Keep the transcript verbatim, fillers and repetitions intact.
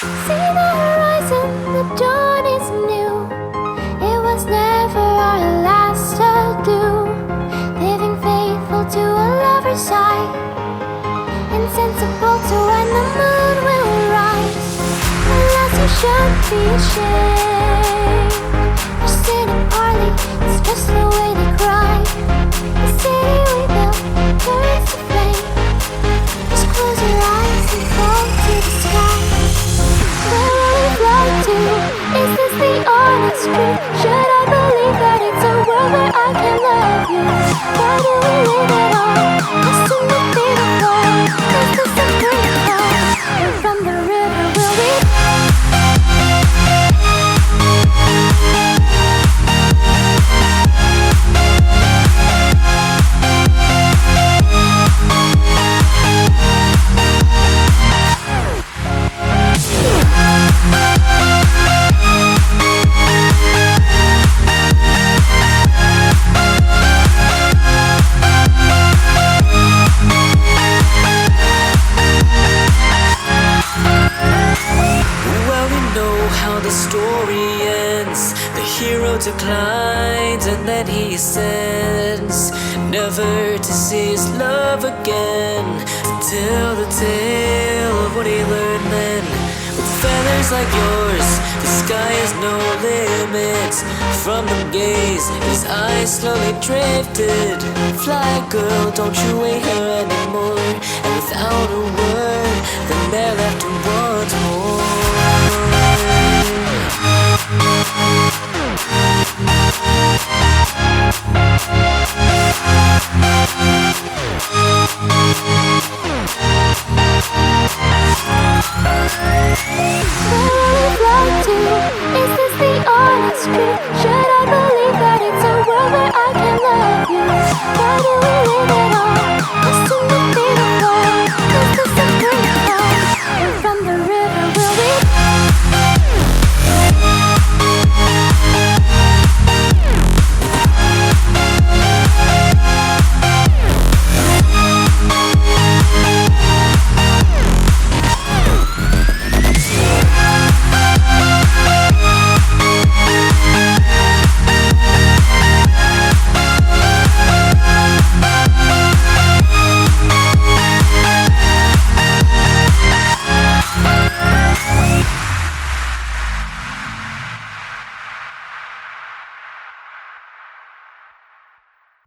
See the horizon, the dawn is new. It was never our last adieu. Living faithful to a lover's side, insensible to when the moon will rise. Unless you should be ashamed for sitting parley, it's just the way they cry. The city we built burns to flame. Just close your eyes and fall to the sky. Where will we fly to? Is this the honest truth? Should I believe that it's a world where I can love you? Why do we live at all? Just to be beautiful. Is this a great call? And from the river will we? How the story ends. The hero declines and then he ascends, never to see his love again. Tell the tale of what he learned then. With feathers like yours, the sky has no limits. From the gaze, his eyes slowly drifted. Fly, girl, don't you wait here anymore. And without a word, the mare left him once more.